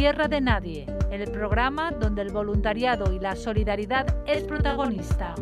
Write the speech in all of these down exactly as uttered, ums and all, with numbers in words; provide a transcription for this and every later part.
Tierra de Nadie, el programa donde el voluntariado y la solidaridad es protagonista.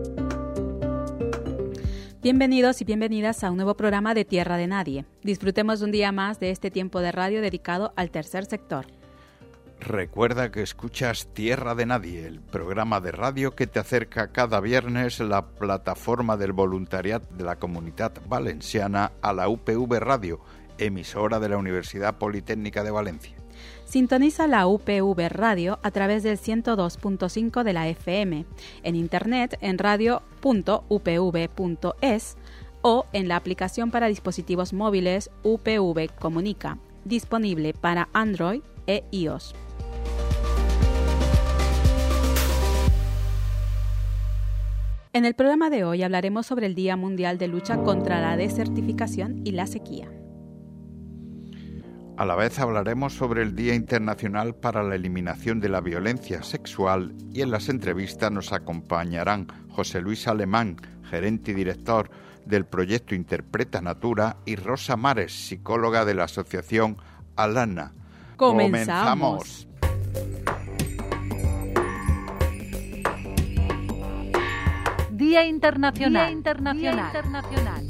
Bienvenidos y bienvenidas a un nuevo programa de Tierra de Nadie. Disfrutemos un día más de este tiempo de radio dedicado al tercer sector. Recuerda que escuchas Tierra de Nadie, el programa de radio que te acerca cada viernes la plataforma del voluntariado de la Comunitat Valenciana a la U P V Radio, emisora de la Universidad Politécnica de Valencia. Sintoniza la U P V Radio a través del ciento dos punto cinco de la F M, en internet en radio punto u p v punto es o en la aplicación para dispositivos móviles U P V Comunica, disponible para Android e iOS. En el programa de hoy hablaremos sobre el Día Mundial de Lucha contra la Desertificación y la Sequía. A la vez hablaremos sobre el Día Internacional para la Eliminación de la Violencia Sexual y en las entrevistas nos acompañarán José Luis Alemán, gerente y director del proyecto Interpreta Natura, y Rosa Mares, psicóloga de la asociación Alana. ¡Comenzamos! ¡Comenzamos! Día Internacional. Día Internacional. Día Internacional.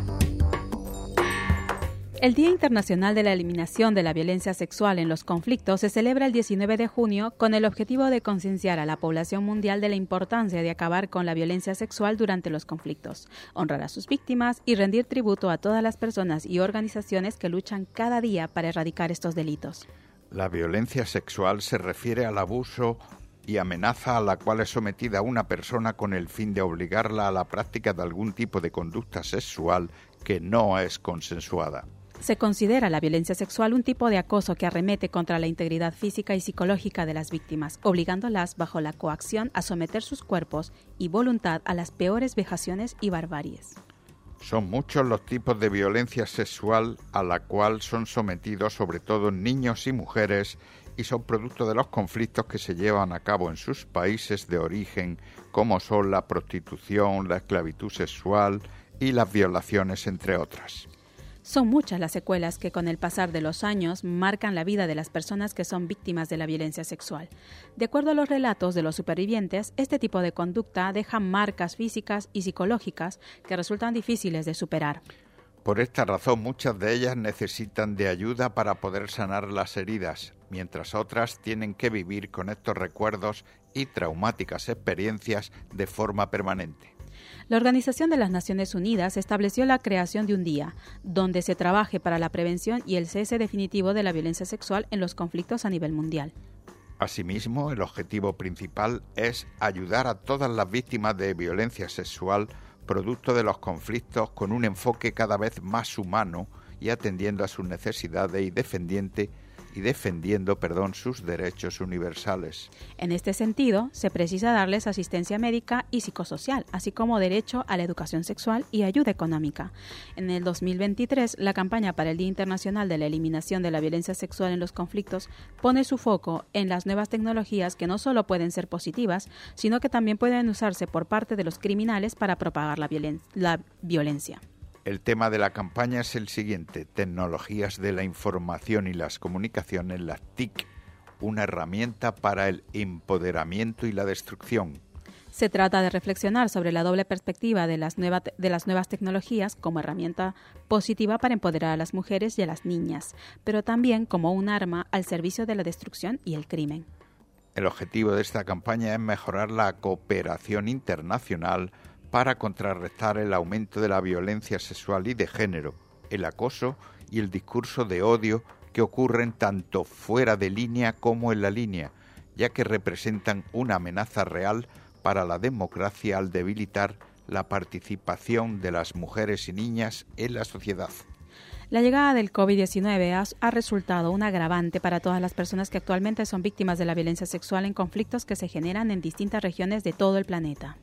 El Día Internacional de la Eliminación de la Violencia Sexual en los Conflictos se celebra el diecinueve de junio con el objetivo de concienciar a la población mundial de la importancia de acabar con la violencia sexual durante los conflictos, honrar a sus víctimas y rendir tributo a todas las personas y organizaciones que luchan cada día para erradicar estos delitos. La violencia sexual se refiere al abuso y amenaza a la cual es sometida una persona con el fin de obligarla a la práctica de algún tipo de conducta sexual que no es consensuada. Se considera la violencia sexual un tipo de acoso que arremete contra la integridad física y psicológica de las víctimas, obligándolas bajo la coacción a someter sus cuerpos y voluntad a las peores vejaciones y barbaries. Son muchos los tipos de violencia sexual a la cual son sometidos sobre todo niños y mujeres y son producto de los conflictos que se llevan a cabo en sus países de origen, como son la prostitución, la esclavitud sexual y las violaciones, entre otras. Son muchas las secuelas que con el pasar de los años marcan la vida de las personas que son víctimas de la violencia sexual. De acuerdo a los relatos de los supervivientes, este tipo de conducta deja marcas físicas y psicológicas que resultan difíciles de superar. Por esta razón, muchas de ellas necesitan de ayuda para poder sanar las heridas, mientras otras tienen que vivir con estos recuerdos y traumáticas experiencias de forma permanente. La Organización de las Naciones Unidas estableció la creación de un día donde se trabaje para la prevención y el cese definitivo de la violencia sexual en los conflictos a nivel mundial. Asimismo, el objetivo principal es ayudar a todas las víctimas de violencia sexual producto de los conflictos con un enfoque cada vez más humano y atendiendo a sus necesidades y defendiendo y defendiendo, perdón, sus derechos universales. En este sentido, se precisa darles asistencia médica y psicosocial, así como derecho a la educación sexual y ayuda económica. En el dos mil veintitrés, la campaña para el Día Internacional de la Eliminación de la Violencia Sexual en los Conflictos pone su foco en las nuevas tecnologías que no solo pueden ser positivas, sino que también pueden usarse por parte de los criminales para propagar la, violen- la violencia. El tema de la campaña es el siguiente: tecnologías de la información y las comunicaciones, las T I C, una herramienta para el empoderamiento y la destrucción. Se trata de reflexionar sobre la doble perspectiva de las, nueva, de las nuevas tecnologías como herramienta positiva para empoderar a las mujeres y a las niñas, pero también como un arma al servicio de la destrucción y el crimen. El objetivo de esta campaña es mejorar la cooperación internacional para contrarrestar el aumento de la violencia sexual y de género, el acoso y el discurso de odio que ocurren tanto fuera de línea como en la línea, ya que representan una amenaza real para la democracia al debilitar la participación de las mujeres y niñas en la sociedad. La llegada del COVID diecinueve ha, ha resultado un agravante para todas las personas que actualmente son víctimas de la violencia sexual en conflictos que se generan en distintas regiones de todo el planeta.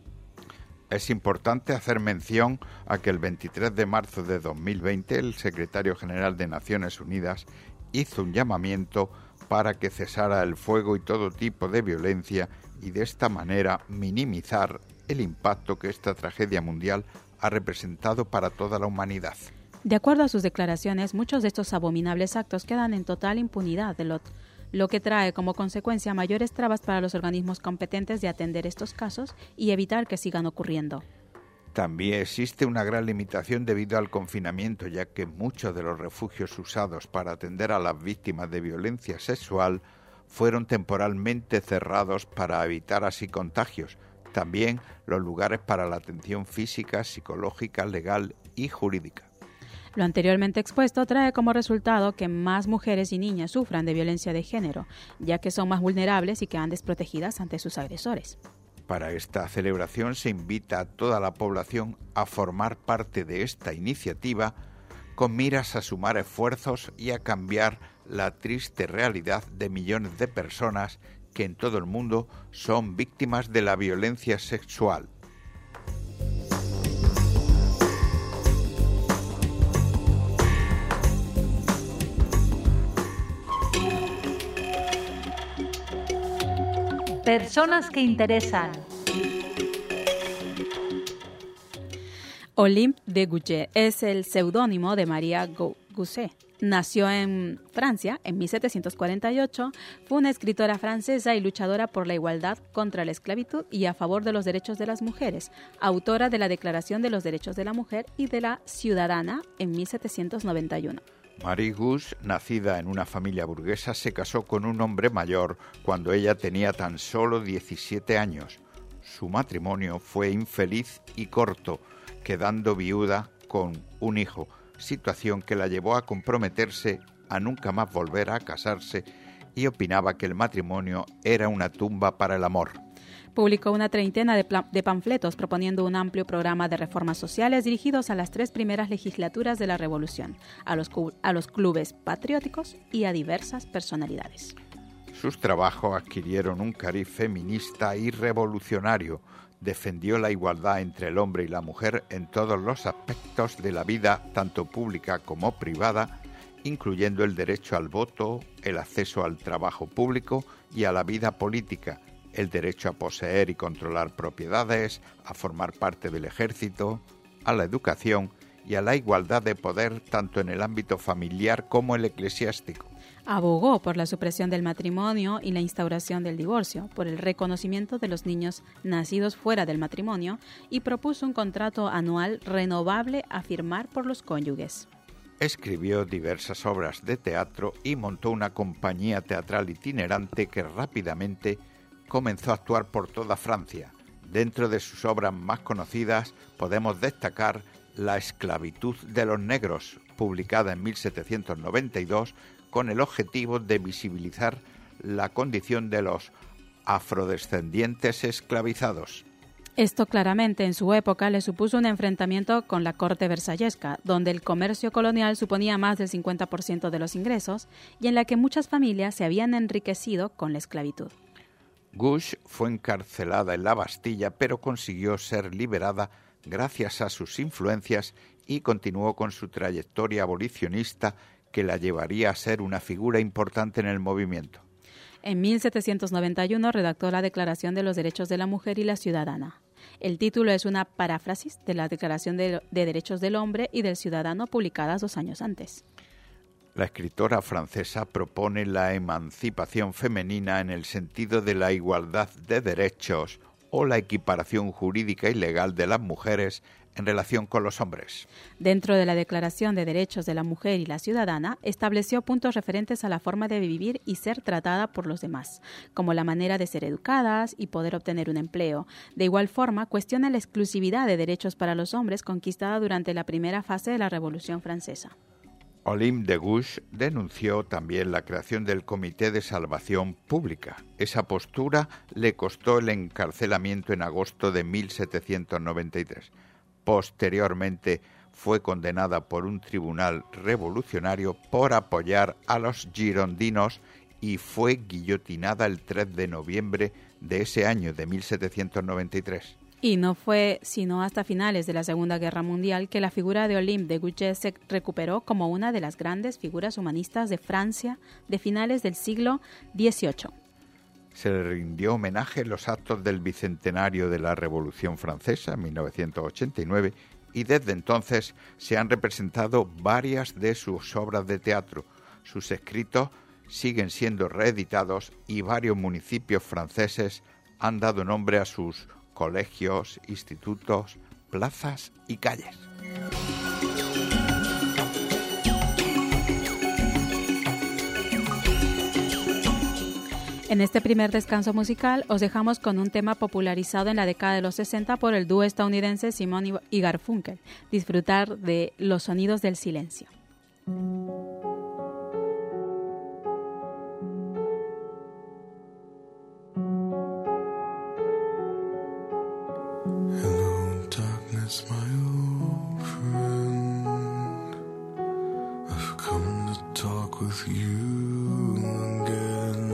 Es importante hacer mención a que el veintitrés de marzo de dos mil veinte el secretario general de Naciones Unidas hizo un llamamiento para que cesara el fuego y todo tipo de violencia y de esta manera minimizar el impacto que esta tragedia mundial ha representado para toda la humanidad. De acuerdo a sus declaraciones, muchos de estos abominables actos quedan en total impunidad de, lo, lo que trae como consecuencia mayores trabas para los organismos competentes de atender estos casos y evitar que sigan ocurriendo. También existe una gran limitación debido al confinamiento, ya que muchos de los refugios usados para atender a las víctimas de violencia sexual fueron temporalmente cerrados para evitar así contagios. También los lugares para la atención física, psicológica, legal y jurídica. Lo anteriormente expuesto trae como resultado que más mujeres y niñas sufran de violencia de género, ya que son más vulnerables y quedan desprotegidas ante sus agresores. Para esta celebración se invita a toda la población a formar parte de esta iniciativa con miras a sumar esfuerzos y a cambiar la triste realidad de millones de personas que en todo el mundo son víctimas de la violencia sexual. Personas que interesan. Olympe de Gouges es el seudónimo de María Gouget. Nació en Francia en mil setecientos cuarenta y ocho, fue una escritora francesa y luchadora por la igualdad contra la esclavitud y a favor de los derechos de las mujeres, autora de la Declaración de los Derechos de la Mujer y de la Ciudadana en mil setecientos noventa y uno. Marie Gouget, nacida en una familia burguesa, se casó con un hombre mayor cuando ella tenía tan solo diecisiete años. Su matrimonio fue infeliz y corto, quedando viuda con un hijo, situación que la llevó a comprometerse a nunca más volver a casarse y opinaba que el matrimonio era una tumba para el amor. Publicó una treintena de, de panfletos proponiendo un amplio programa de reformas sociales dirigidos a las tres primeras legislaturas de la Revolución, a los, a los clubes patrióticos y a diversas personalidades. Sus trabajos adquirieron un cariz feminista y revolucionario. Defendió la igualdad entre el hombre y la mujer en todos los aspectos de la vida, tanto pública como privada, incluyendo el derecho al voto, el acceso al trabajo público y a la vida política, el derecho a poseer y controlar propiedades, a formar parte del ejército, a la educación y a la igualdad de poder tanto en el ámbito familiar como el eclesiástico. Abogó por la supresión del matrimonio y la instauración del divorcio, por el reconocimiento de los niños nacidos fuera del matrimonio y propuso un contrato anual renovable a firmar por los cónyuges. Escribió diversas obras de teatro y montó una compañía teatral itinerante que rápidamente comenzó a actuar por toda Francia. Dentro de sus obras más conocidas podemos destacar La esclavitud de los negros, publicada en mil setecientos noventa y dos, con el objetivo de visibilizar la condición de los afrodescendientes esclavizados. Esto claramente en su época le supuso un enfrentamiento con la corte versallesca, donde el comercio colonial suponía más del cincuenta por ciento de los ingresos y en la que muchas familias se habían enriquecido con la esclavitud. Gouget fue encarcelada en la Bastilla, pero consiguió ser liberada gracias a sus influencias y continuó con su trayectoria abolicionista que la llevaría a ser una figura importante en el movimiento. En mil setecientos noventa y uno redactó la Declaración de los Derechos de la Mujer y la Ciudadana. El título es una paráfrasis de la Declaración de, de Derechos del Hombre y del Ciudadano publicadas dos años antes. La escritora francesa propone la emancipación femenina en el sentido de la igualdad de derechos o la equiparación jurídica y legal de las mujeres en relación con los hombres. Dentro de la Declaración de Derechos de la Mujer y la Ciudadana, estableció puntos referentes a la forma de vivir y ser tratada por los demás, como la manera de ser educadas y poder obtener un empleo. De igual forma, cuestiona la exclusividad de derechos para los hombres conquistada durante la primera fase de la Revolución Francesa. Olympe de Gouges denunció también la creación del Comité de Salvación Pública. Esa postura le costó el encarcelamiento en agosto de mil setecientos noventa y tres. Posteriormente fue condenada por un tribunal revolucionario por apoyar a los girondinos y fue guillotinada el tres de noviembre de ese año de mil setecientos noventa y tres. Y no fue sino hasta finales de la Segunda Guerra Mundial que la figura de Olympe de Gouges se recuperó como una de las grandes figuras humanistas de Francia de finales del siglo dieciocho. Se le rindió homenaje en los actos del bicentenario de la Revolución Francesa en mil novecientos ochenta y nueve y desde entonces se han representado varias de sus obras de teatro. Sus escritos siguen siendo reeditados y varios municipios franceses han dado nombre a sus colegios, institutos, plazas y calles. En este primer descanso musical os dejamos con un tema popularizado en la década de los sesenta por el dúo estadounidense Simon y Garfunkel, disfrutar de Los sonidos del silencio. Hello, darkness, my old friend. I've come to talk with you again,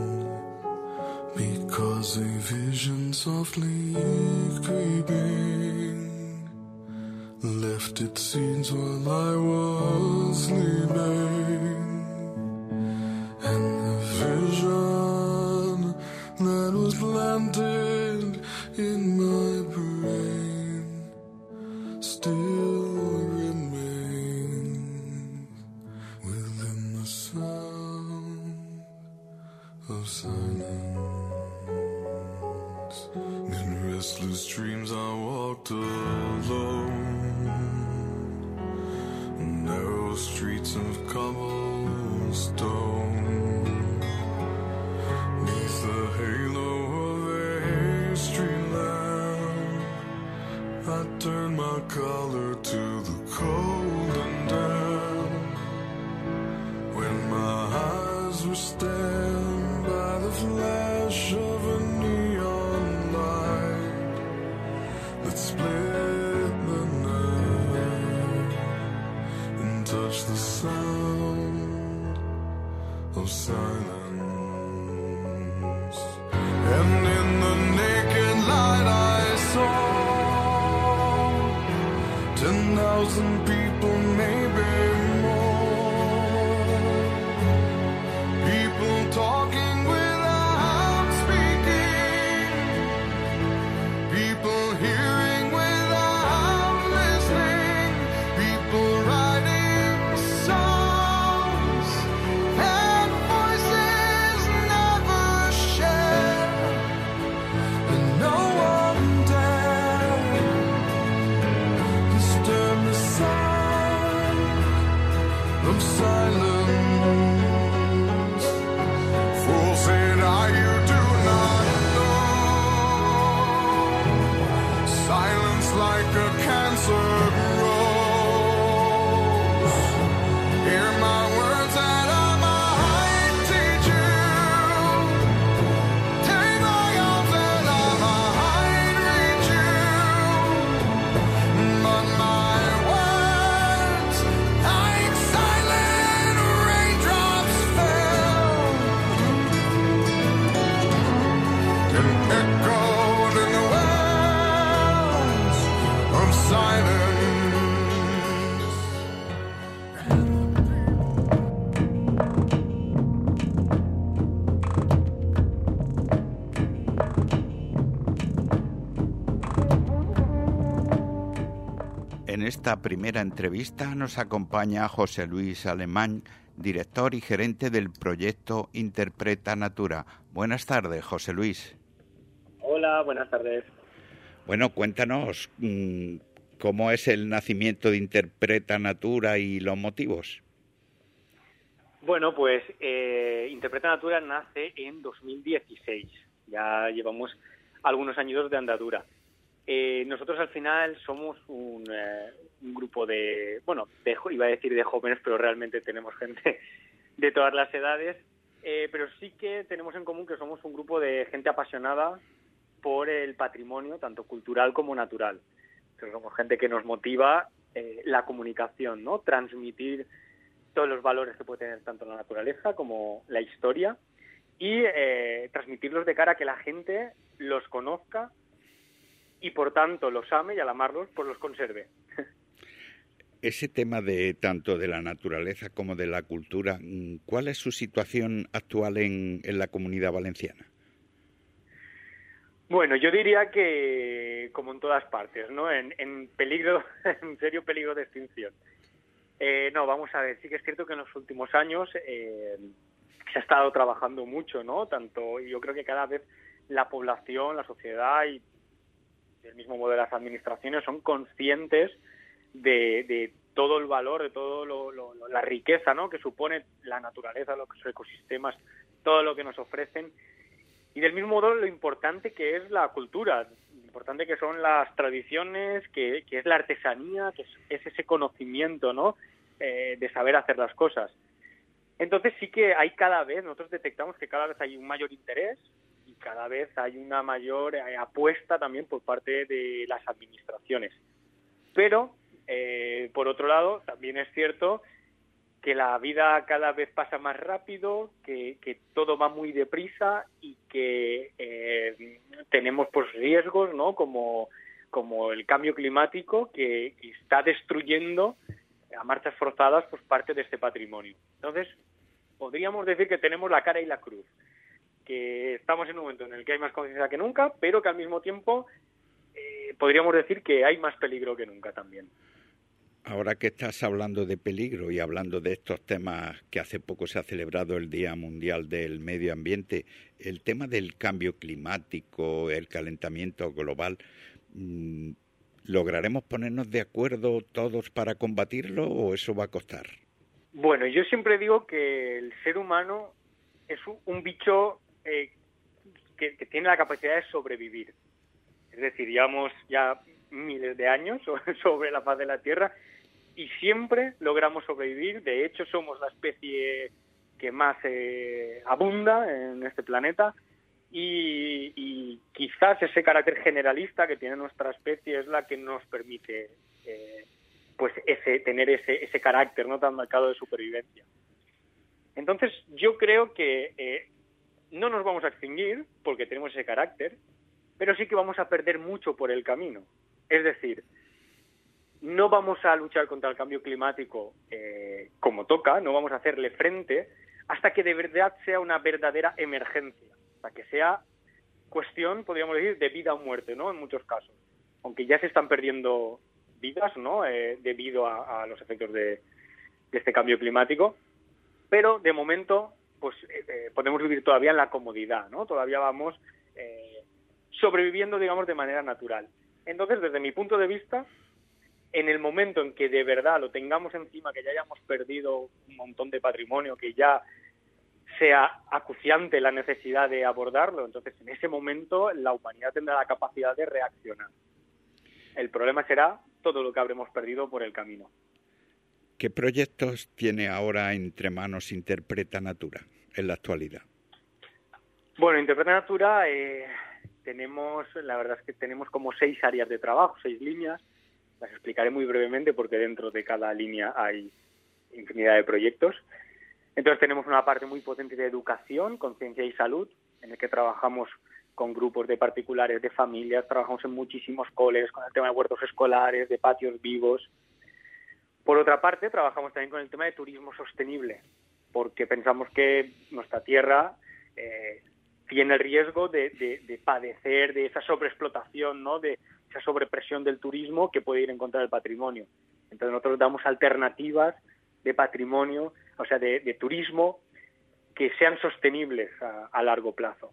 because a vision softly creeping left its seeds while I was sleeping, and the vision that was planted in my brain still remains within the sound of silence. In restless dreams I walked alone, narrow streets of cobblestone, neath the halo of a street lamp, I turned my collar to the cold and damp, when my eyes were stabbed by the flash of a neon light that split the night and touched the sound of silence. And in the naked light I saw ten thousand people, maybe more, people talking without speaking, people hearing without listening, people writing songs that voices never share, and no one dared disturb the sound of silence. Fool said I, you do not know. Silence like a cancer grows. Hear my words that I might teach you. Take my arms that I might reach you. But my words, like silent raindrops, fell and echoed in the wells of silence. En esta primera entrevista nos acompaña José Luis Alemán, director y gerente del proyecto Interpreta Natura. Buenas tardes, José Luis. Hola, buenas tardes. Bueno, cuéntanos mmm, cómo es el nacimiento de Interpreta Natura y los motivos. Bueno, pues eh, Interpreta Natura nace en dos mil dieciséis. Ya llevamos algunos años de andadura. Eh, nosotros al final somos un, eh, un grupo de, bueno, de, iba a decir de jóvenes, pero realmente tenemos gente de todas las edades, eh, pero sí que tenemos en común que somos un grupo de gente apasionada por el patrimonio, tanto cultural como natural. Entonces, somos gente que nos motiva eh, la comunicación, ¿no? Transmitir todos los valores que puede tener tanto la naturaleza como la historia y eh, transmitirlos de cara a que la gente los conozca y por tanto los ame y al amarlos pues los conserve. Ese tema de tanto de la naturaleza como de la cultura, ¿cuál es su situación actual en, en la Comunidad Valenciana? Bueno, yo diría que como en todas partes, ¿no? En, en peligro, en serio peligro de extinción. Eh, no, vamos a ver, sí que es cierto que en los últimos años eh, se ha estado trabajando mucho, ¿no? Tanto, yo creo que cada vez la población, la sociedad y el mismo modo de las administraciones son conscientes de, de todo el valor, de todo lo, lo, la riqueza, ¿no?, que supone la naturaleza, los ecosistemas, todo lo que nos ofrecen, y del mismo modo lo importante que es la cultura, lo importante que son las tradiciones, que, que es la artesanía, que es, es ese conocimiento, ¿no?, eh, de saber hacer las cosas. Entonces sí que hay cada vez, nosotros detectamos que cada vez hay un mayor interés y cada vez hay una mayor eh, apuesta también por parte de las administraciones. Pero, eh, por otro lado, también es cierto que la vida cada vez pasa más rápido, que, que todo va muy deprisa y que eh, tenemos pues riesgos, ¿no?, como, como el cambio climático que, que está destruyendo a marchas forzadas pues parte de este patrimonio. Entonces, podríamos decir que tenemos la cara y la cruz, que estamos en un momento en el que hay más conciencia que nunca, pero que al mismo tiempo eh, podríamos decir que hay más peligro que nunca también. Ahora que estás hablando de peligro y hablando de estos temas, que hace poco se ha celebrado el Día Mundial del Medio Ambiente, el tema del cambio climático, el calentamiento global, mmm, ¿lograremos ponernos de acuerdo todos para combatirlo o eso va a costar? Bueno, yo siempre digo que el ser humano es un, un bicho eh, que, que tiene la capacidad de sobrevivir. Es decir, llevamos ya miles de años sobre la faz de la Tierra y siempre logramos sobrevivir. De hecho, somos la especie que más eh, abunda en este planeta. Y, y quizás ese carácter generalista que tiene nuestra especie es la que nos permite eh, pues ese tener ese ese carácter no tan marcado de supervivencia. Entonces yo creo que eh, no nos vamos a extinguir porque tenemos ese carácter, pero sí que vamos a perder mucho por el camino. Es decir, no vamos a luchar contra el cambio climático eh, como toca, no vamos a hacerle frente hasta que de verdad sea una verdadera emergencia. Para que sea cuestión, podríamos decir, de vida o muerte, ¿no?, en muchos casos. Aunque ya se están perdiendo vidas, ¿no?, eh, debido a, a los efectos de, de este cambio climático. Pero, de momento, pues eh, podemos vivir todavía en la comodidad, ¿no? Todavía vamos eh, sobreviviendo, digamos, de manera natural. Entonces, desde mi punto de vista, en el momento en que de verdad lo tengamos encima, que ya hayamos perdido un montón de patrimonio, que ya sea acuciante la necesidad de abordarlo, entonces en ese momento la humanidad tendrá la capacidad de reaccionar. El problema será todo lo que habremos perdido por el camino. ¿Qué proyectos tiene ahora entre manos Interpreta Natura en la actualidad? Bueno, Interpreta Natura eh, tenemos, la verdad es que tenemos como seis áreas de trabajo, seis líneas. Las explicaré muy brevemente porque dentro de cada línea hay infinidad de proyectos. Entonces tenemos una parte muy potente de educación, conciencia y salud, en el que trabajamos con grupos de particulares, de familias, trabajamos en muchísimos coles, con el tema de huertos escolares, de patios vivos. Por otra parte, trabajamos también con el tema de turismo sostenible, porque pensamos que nuestra tierra eh, tiene el riesgo de, de, de padecer de esa sobreexplotación, ¿no?, de esa sobrepresión del turismo que puede ir en contra del patrimonio. Entonces nosotros damos alternativas de patrimonio, o sea, de, de turismo, que sean sostenibles a, a largo plazo.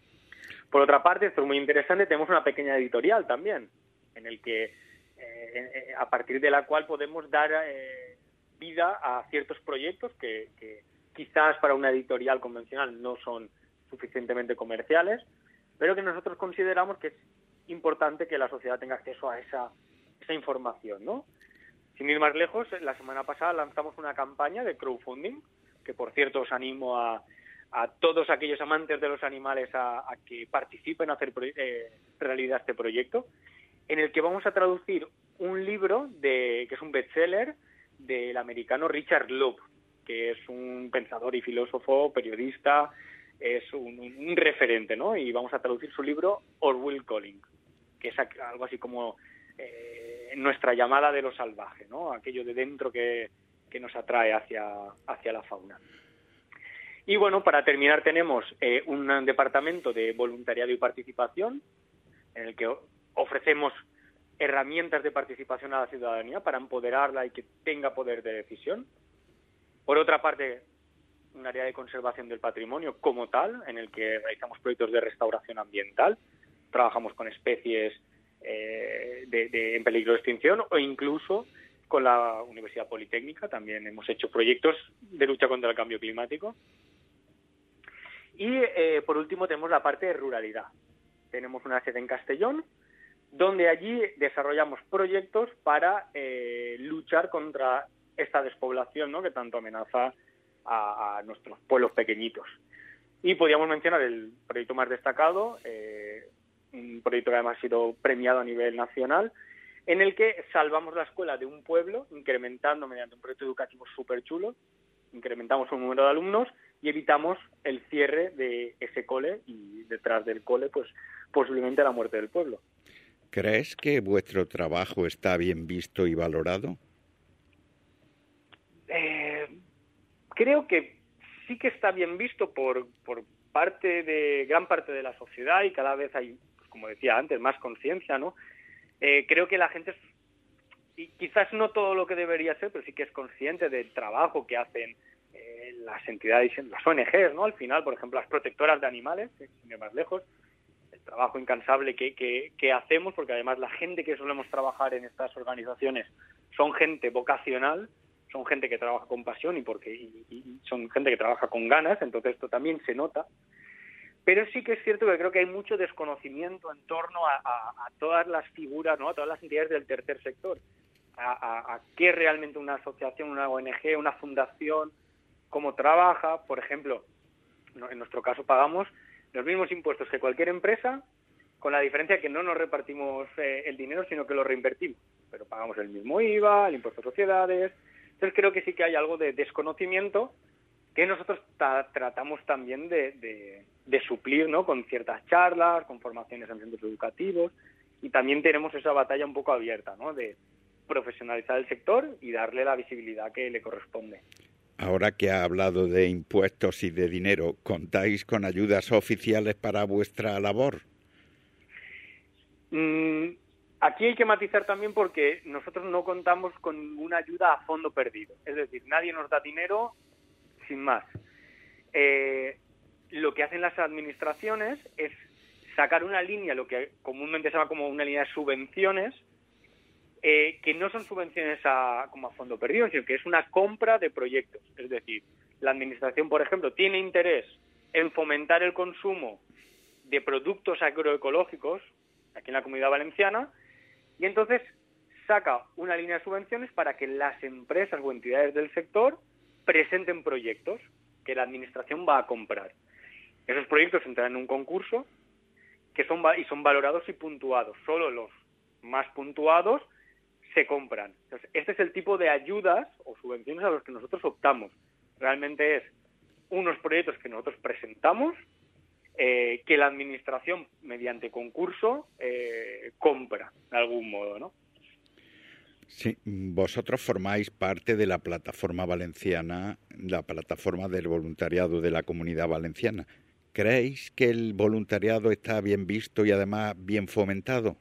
Por otra parte, esto es muy interesante, tenemos una pequeña editorial también, en el que, eh, a partir de la cual podemos dar eh, vida a ciertos proyectos que, que quizás para una editorial convencional no son suficientemente comerciales, pero que nosotros consideramos que es importante que la sociedad tenga acceso a esa, esa información, ¿no? Sin ir más lejos, la semana pasada lanzamos una campaña de crowdfunding, que por cierto os animo a, a todos aquellos amantes de los animales a, a que participen a hacer eh, realidad este proyecto, en el que vamos a traducir un libro de que es un bestseller del americano Richard Louv, que es un pensador y filósofo, periodista, es un, un referente, ¿no? Y vamos a traducir su libro Orwell Calling, que es algo así como eh, nuestra llamada de lo salvaje, ¿no? Aquello de dentro que, que nos atrae hacia, hacia la fauna. Y bueno, para terminar tenemos eh, un departamento de voluntariado y participación en el que ofrecemos herramientas de participación a la ciudadanía para empoderarla y que tenga poder de decisión. Por otra parte, un área de conservación del patrimonio como tal, en el que realizamos proyectos de restauración ambiental, trabajamos con especies eh, de, de, en peligro de extinción, o incluso con la Universidad Politécnica también hemos hecho proyectos de lucha contra el cambio climático. Y eh, por último tenemos la parte de ruralidad. Tenemos una sede en Castellón, donde allí desarrollamos proyectos para eh, luchar contra esta despoblación, ¿no?, que tanto amenaza a, a nuestros pueblos pequeñitos. Y podríamos mencionar el proyecto más destacado, eh, un proyecto que además ha sido premiado a nivel nacional, en el que salvamos la escuela de un pueblo, incrementando mediante un proyecto educativo súper chulo, incrementamos el número de alumnos y evitamos el cierre de ese cole y detrás del cole, pues posiblemente la muerte del pueblo. ¿Crees que vuestro trabajo está bien visto y valorado? Eh, creo que sí que está bien visto por, por parte de gran parte de la sociedad y cada vez hay, pues, como decía antes, más conciencia, ¿no? Eh, creo que la gente, y quizás no todo lo que debería ser, pero sí que es consciente del trabajo que hacen eh, las entidades, las O N Ges, ¿no? Al final, por ejemplo, las protectoras de animales, sin ir más lejos, el trabajo incansable que, que, que hacemos, porque además la gente que solemos trabajar en estas organizaciones son gente vocacional, son gente que trabaja con pasión y porque y, y son gente que trabaja con ganas, entonces esto también se nota. Pero sí que es cierto que creo que hay mucho desconocimiento en torno a, a, a todas las figuras, ¿no?, a todas las entidades del tercer sector, a, a, a qué es realmente una asociación, una O N Ge, una fundación, cómo trabaja. Por ejemplo, en nuestro caso pagamos los mismos impuestos que cualquier empresa, con la diferencia que no nos repartimos eh, el dinero, sino que lo reinvertimos. Pero pagamos el mismo I V A, el impuesto a sociedades. Entonces creo que sí que hay algo de desconocimiento que nosotros ta- tratamos también de, de, de suplir, ¿no?, con ciertas charlas, con formaciones en centros educativos, y también tenemos esa batalla un poco abierta, ¿no?, de profesionalizar el sector y darle la visibilidad que le corresponde. Ahora que ha hablado de impuestos y de dinero, ¿contáis con ayudas oficiales para vuestra labor? Mm, aquí hay que matizar también porque nosotros no contamos con ninguna ayuda a fondo perdido. Es decir, nadie nos da dinero sin más. Eh, lo que hacen las administraciones es sacar una línea, lo que comúnmente se llama como una línea de subvenciones, eh, que no son subvenciones a, como a fondo perdido, sino que es una compra de proyectos. Es decir, la administración, por ejemplo, tiene interés en fomentar el consumo de productos agroecológicos aquí en la Comunidad Valenciana, y entonces saca una línea de subvenciones para que las empresas o entidades del sector presenten proyectos que la administración va a comprar. Esos proyectos entran en un concurso que son y son valorados y puntuados. Solo los más puntuados se compran. Entonces, este es el tipo de ayudas o subvenciones a los que nosotros optamos. Realmente es unos proyectos que nosotros presentamos, eh, que la administración, mediante concurso, eh, compra de algún modo, ¿no? Sí, vosotros formáis parte de la plataforma valenciana, la plataforma del voluntariado de la Comunidad Valenciana. ¿Creéis que el voluntariado está bien visto y además bien fomentado?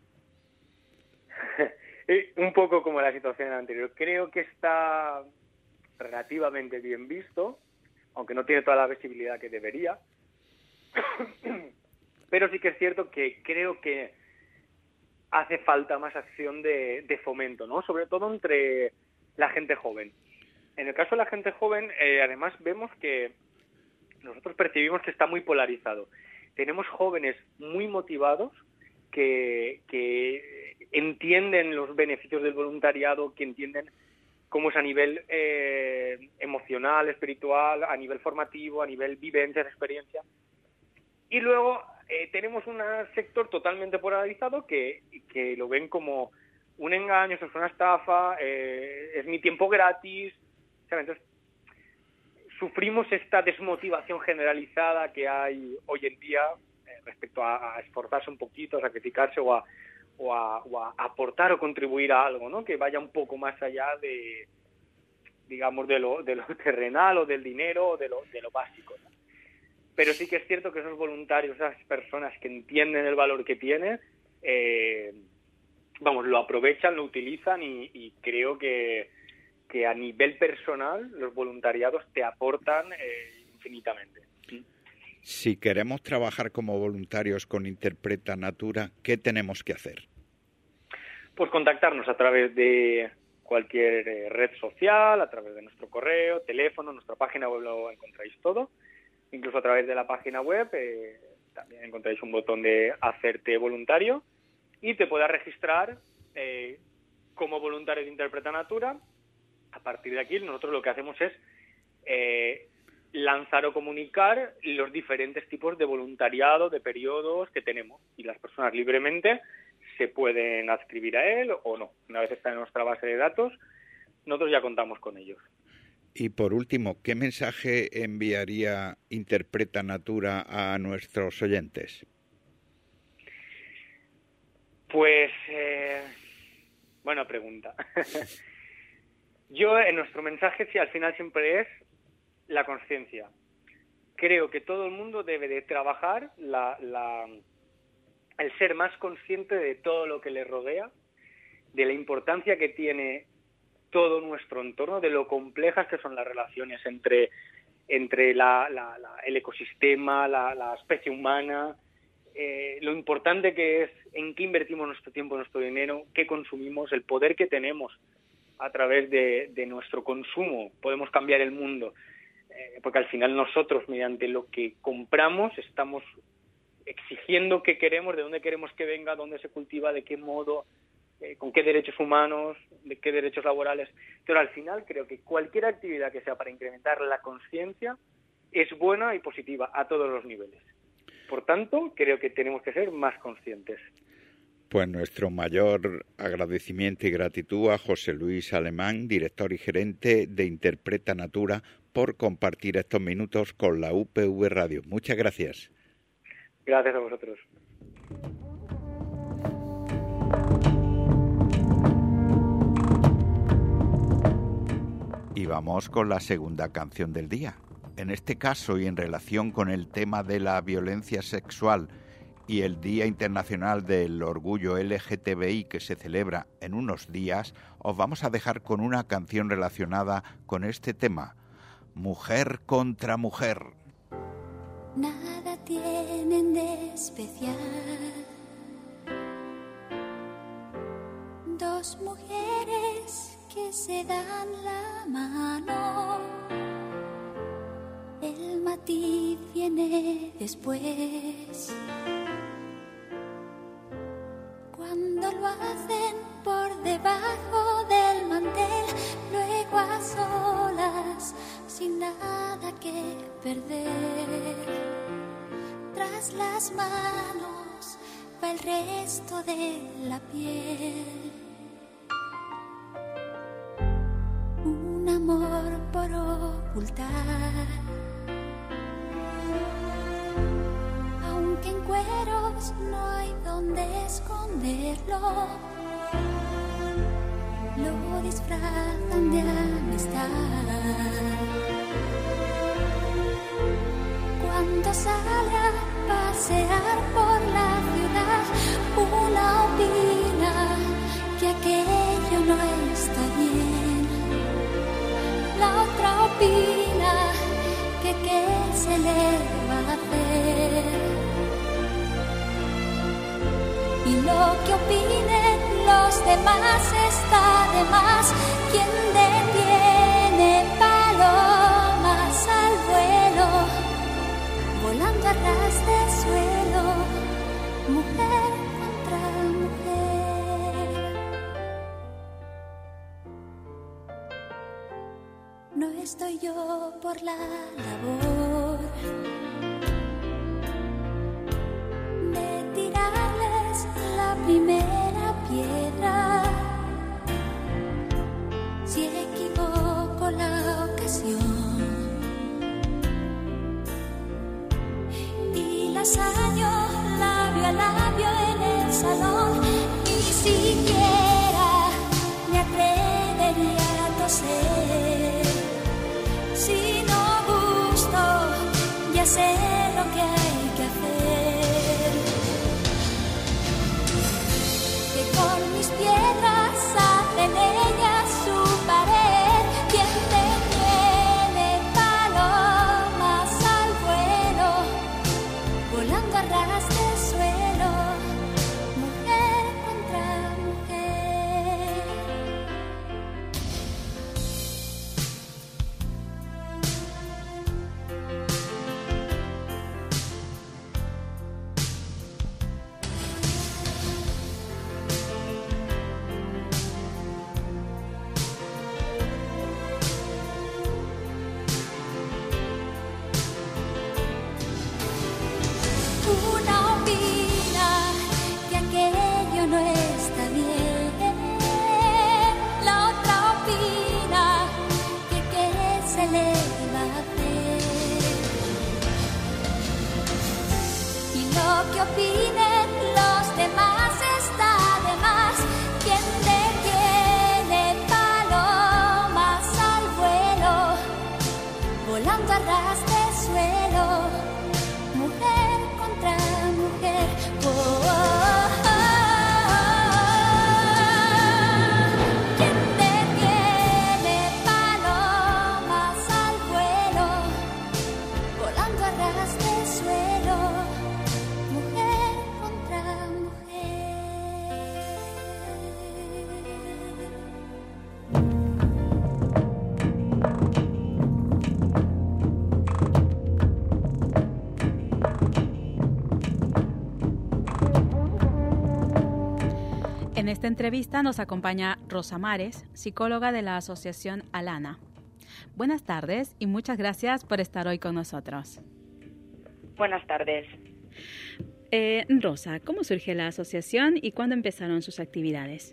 Un poco como la situación anterior. Creo que está relativamente bien visto, aunque no tiene toda la visibilidad que debería. Pero sí que es cierto que creo que hace falta más acción de, de fomento, ¿no? Sobre todo entre la gente joven. En el caso de la gente joven, eh, además vemos que nosotros percibimos que está muy polarizado. Tenemos jóvenes muy motivados que, que entienden los beneficios del voluntariado, que entienden cómo es a nivel eh, emocional, espiritual, a nivel formativo, a nivel vivencias, experiencia. Y luego eh, tenemos un sector totalmente polarizado que, que lo ven como un engaño, eso es una estafa, eh, es mi tiempo gratis, ¿sabes? Entonces, sufrimos esta desmotivación generalizada que hay hoy en día eh, respecto a, a esforzarse un poquito, a sacrificarse o a, o, a, o a aportar o contribuir a algo, ¿no? Que vaya un poco más allá de, digamos, de lo, de lo terrenal o del dinero o de lo, de lo básico, ¿no? Pero sí que es cierto que esos voluntarios, esas personas que entienden el valor que tiene, eh, vamos, lo aprovechan, lo utilizan y, y creo que, que a nivel personal los voluntariados te aportan eh, infinitamente. Si queremos trabajar como voluntarios con Interpreta Natura, ¿qué tenemos que hacer? Pues contactarnos a través de cualquier eh, red social, a través de nuestro correo, teléfono, nuestra página web lo encontráis todo. Incluso a través de la página web eh, también encontráis un botón de hacerte voluntario y te puedas registrar eh, como voluntario de Interpreta Natura. A partir de aquí nosotros lo que hacemos es eh, lanzar o comunicar los diferentes tipos de voluntariado, de periodos que tenemos, y las personas libremente se pueden adscribir a él o no. Una vez está en nuestra base de datos, nosotros ya contamos con ellos. Y por último, ¿qué mensaje enviaría Interpreta Natura a nuestros oyentes? Pues, eh, buena pregunta. Yo, en nuestro mensaje, sí, al final siempre es la conciencia. Creo que todo el mundo debe de trabajar la, la, el ser más consciente de todo lo que le rodea, de la importancia que tiene todo nuestro entorno, de lo complejas que son las relaciones entre, entre la, la, la, el ecosistema, la, la especie humana, eh, lo importante que es en qué invertimos nuestro tiempo, nuestro dinero, qué consumimos, el poder que tenemos a través de, de nuestro consumo. Podemos cambiar el mundo, eh, porque al final nosotros, mediante lo que compramos, estamos exigiendo qué queremos, de dónde queremos que venga, dónde se cultiva, de qué modo, eh, con qué derechos humanos, de qué derechos laborales. Pero al final creo que cualquier actividad que sea para incrementar la conciencia es buena y positiva a todos los niveles. Por tanto, creo que tenemos que ser más conscientes. Pues nuestro mayor agradecimiento y gratitud a José Luis Alemán, director y gerente de Interpreta Natura, por compartir estos minutos con la U P V Radio. Muchas gracias. Gracias a vosotros. Y vamos con la segunda canción del día. En este caso, y en relación con el tema de la violencia sexual y el Día Internacional del Orgullo L G T B I que se celebra en unos días, os vamos a dejar con una canción relacionada con este tema, Mujer contra Mujer. Nada tienen de especial dos mujeres que se dan la mano. El matiz viene después, cuando lo hacen por debajo del mantel, luego a solas, sin nada que perder. Tras las manos va el resto de la piel. Un amor por ocultar, aunque en cueros no hay donde esconderlo, lo disfrazan de amistad. Cuando sale a pasear por la ciudad, una opina que aquello no está bien, la otra opina que qué se le va a hacer. Y lo que opinen los demás está de más. Quien detiene palomas al vuelo, volando a ras de suelo, mujer contra mujer. No estoy yo por la labor de tirarles la primera piedra. Si equivoco la ocasión y las hallo labio a labio en el salón, ni siquiera me atrevería a toser. Si no gusto, ya sé lo que hay que hacer. Que con mis piedras hacen ellas su pared. Quien te tiene palomas En esta entrevista nos acompaña Rosa Mares, psicóloga de la Asociación Alana. Buenas tardes y muchas gracias por estar hoy con nosotros. Buenas tardes. Eh, Rosa, ¿cómo surge la asociación y cuándo empezaron sus actividades?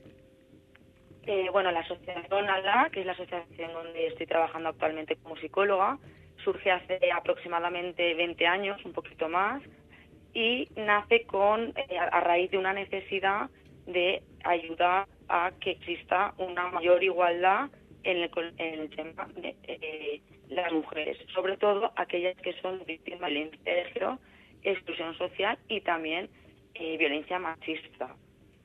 Eh, bueno, la Asociación ALA, que es la asociación donde estoy trabajando actualmente como psicóloga, surge hace aproximadamente veinte años, un poquito más, y nace con eh, a raíz de una necesidad de ayudar a que exista una mayor igualdad en el, en el tema de eh, las mujeres, sobre todo aquellas que son víctimas de violencia de género, exclusión social y también eh, violencia machista.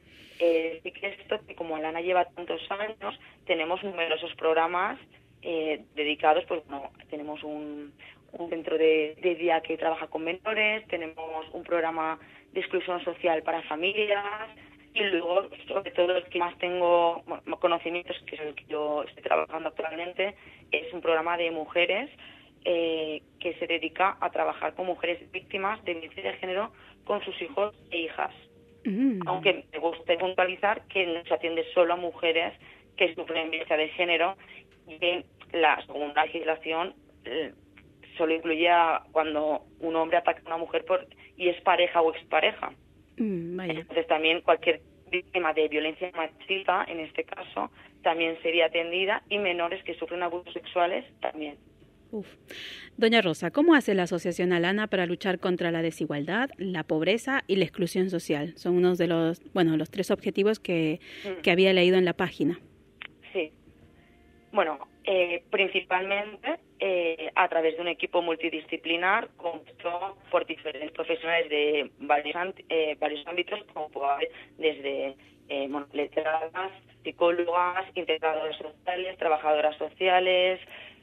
Eh, sí que esto, que como Alana lleva tantos años, tenemos numerosos programas eh, dedicados, pues bueno, tenemos un, un centro de, de día que trabaja con menores, tenemos un programa de exclusión social para familias y luego, sobre todo, el que más tengo bueno, conocimientos, que es el que yo estoy trabajando actualmente, es un programa de mujeres eh, que se dedica a trabajar con mujeres víctimas de violencia de género con sus hijos e hijas. Mm. Aunque me gusta puntualizar que no se atiende solo a mujeres que sufren violencia de género y que la segunda legislación eh, solo incluye a cuando un hombre ataca a una mujer por y es pareja o expareja. Mm, vaya. Entonces también cualquier víctima de violencia machista, en este caso, también sería atendida y menores que sufren abusos sexuales también. Uf. Doña Rosa, ¿cómo hace la Asociación Alana para luchar contra la desigualdad, la pobreza y la exclusión social? Son unos de los, bueno, los tres objetivos que, mm. que había leído en la página. Sí. Bueno, eh, principalmente eh, a través de un equipo multidisciplinar compuesto por diferentes profesionales de varios, eh, varios ámbitos, como puede haber desde eh, bueno, letradas, psicólogas, integradoras sociales, trabajadoras sociales.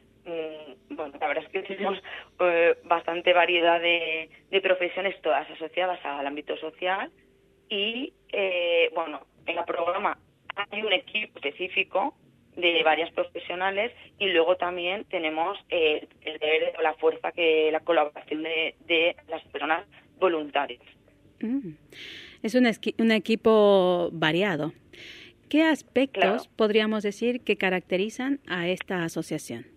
Bueno, la verdad es que tenemos eh, bastante variedad de, de profesiones, todas asociadas al ámbito social. Y, eh, bueno, en el programa hay un equipo específico de varias profesionales y luego también tenemos eh, el deber, la fuerza, que la colaboración de, de las personas voluntarias. Mm. Es un, esqui- un equipo variado. ¿Qué aspectos claro. podríamos decir que caracterizan a esta asociación?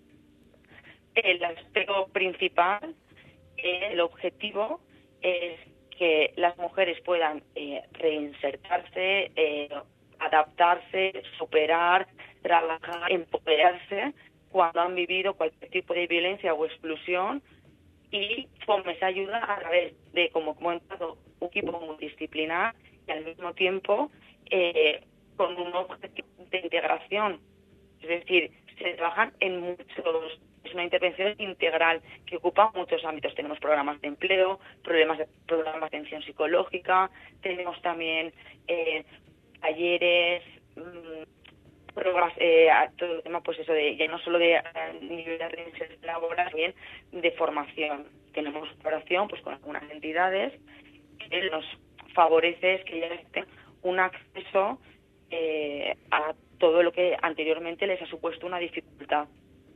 El aspecto principal, eh, el objetivo, es que las mujeres puedan eh, reinsertarse, eh, adaptarse, superar, trabajar, empoderarse cuando han vivido cualquier tipo de violencia o exclusión y con esa ayuda a través de, como he comentado, un equipo multidisciplinar y al mismo tiempo eh, con un objetivo de integración. Es decir, se trabajan en muchos... Es una intervención integral que ocupa muchos ámbitos. Tenemos programas de empleo, problemas de, programas de atención psicológica, tenemos también eh, talleres, mmm, programas, eh, todo el tema, pues eso, de ya no solo de nivel de reinserción laboral, también de formación. Tenemos colaboración pues con algunas entidades que nos favorece es que ya tengan un acceso eh, a todo lo que anteriormente les ha supuesto una dificultad.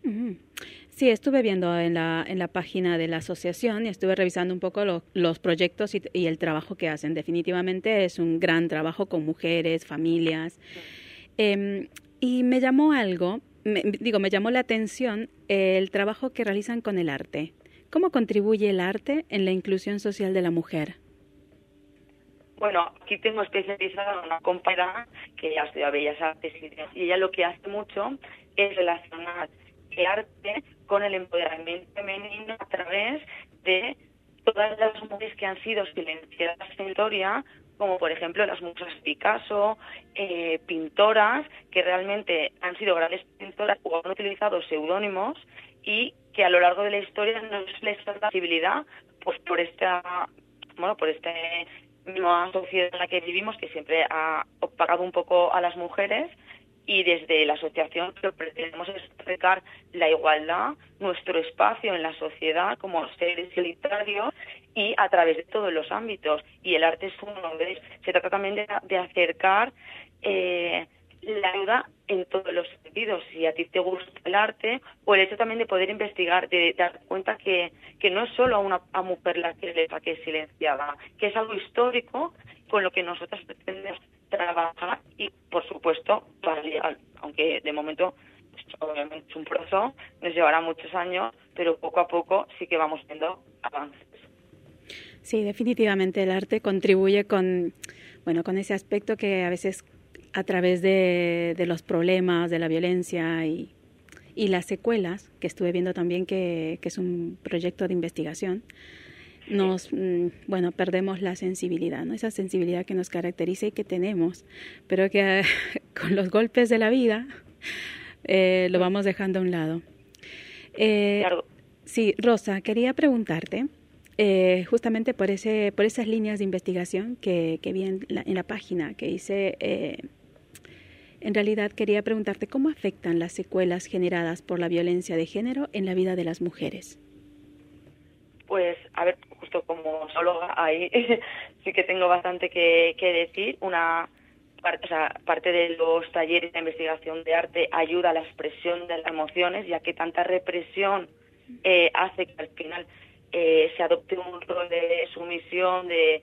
Sí, estuve viendo en la en la página de la asociación y estuve revisando un poco lo, los proyectos y, y el trabajo que hacen. Definitivamente es un gran trabajo con mujeres, familias. Eh, y me llamó algo, me, digo, me llamó la atención eh, el trabajo que realizan con el arte. ¿Cómo contribuye el arte en la inclusión social de la mujer? Bueno, aquí tengo especializada una compañera que ya estudia Bellas Artes y ella lo que hace mucho es relacionar el arte con el empoderamiento femenino a través de todas las mujeres que han sido silenciadas en la historia, como por ejemplo las musas Picasso, eh, pintoras que realmente han sido grandes pintoras o han utilizado seudónimos y que a lo largo de la historia no se les da posibilidad, pues por esta, bueno, por esta misma sociedad en la que vivimos, que siempre ha opacado un poco a las mujeres. Y desde la asociación lo que pretendemos es acercar la igualdad, nuestro espacio en la sociedad como seres solitarios y a través de todos los ámbitos. Y el arte es uno de ellos. Se trata también de, de acercar eh, la ayuda en todos los sentidos. Si a ti te gusta el arte, o el hecho también de poder investigar, de dar cuenta que, que no es solo a una a mujer la que, la que es silenciada, que es algo histórico con lo que nosotros pretendemos trabajar y, por supuesto, paliar, aunque de momento pues, obviamente es un proceso, nos llevará muchos años, pero poco a poco sí que vamos viendo avances. Sí, definitivamente el arte contribuye con, bueno, con ese aspecto que a veces a través de, de los problemas, de la violencia y, y las secuelas, que estuve viendo también que, que es un proyecto de investigación, nos, bueno, perdemos la sensibilidad, ¿no? Esa sensibilidad que nos caracteriza y que tenemos, pero que con los golpes de la vida eh, lo vamos dejando a un lado. Eh, Claro. Sí, Rosa, quería preguntarte, eh, justamente por ese, por esas líneas de investigación que, que vi en la, en la página que hice, eh, en realidad quería preguntarte cómo afectan las secuelas generadas por la violencia de género en la vida de las mujeres. Pues, a ver, justo como zoóloga, ahí sí que tengo bastante que, que decir. Una parte, o sea, parte de los talleres de investigación de arte ayuda a la expresión de las emociones, ya que tanta represión eh, hace que al final eh, se adopte un rol de sumisión, de,